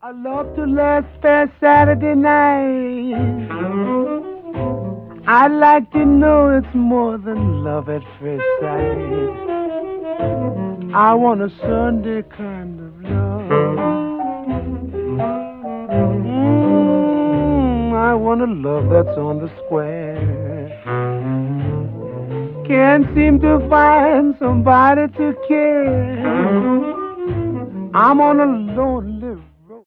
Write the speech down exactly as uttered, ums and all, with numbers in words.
I love to last fair Saturday night. I'd like to know it's more than love at first sight. I want a Sunday kind of love. Mm, I want a love that's on the square. Can't seem to find somebody to care. I'm on a lonely